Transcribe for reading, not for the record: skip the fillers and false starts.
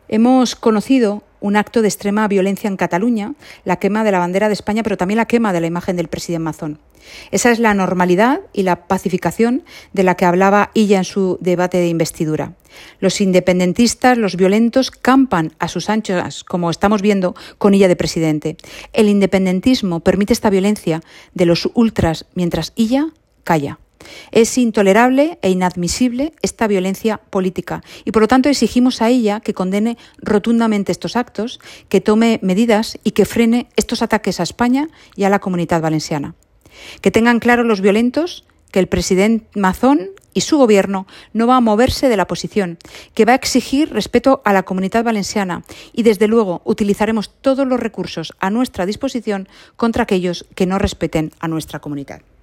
Hemos conocido un acto de extrema violencia en Cataluña, la quema de la bandera de España, pero también la quema de la imagen del presidente Mazón. Esa es la normalidad y la pacificación de la que hablaba Illa en su debate de investidura. Los independentistas, los violentos, campan a sus anchas, como estamos viendo con Illa de presidente. El independentismo permite esta violencia de los ultras, mientras Illa calla. Es intolerable e inadmisible esta violencia política y, por lo tanto, exigimos a ella que condene rotundamente estos actos, que tome medidas y que frene estos ataques a España y a la Comunitat Valenciana. Que tengan claro los violentos que el presidente Mazón y su gobierno no va a moverse de la posición, que va a exigir respeto a la Comunitat Valenciana y, desde luego, utilizaremos todos los recursos a nuestra disposición contra aquellos que no respeten a nuestra comunidad.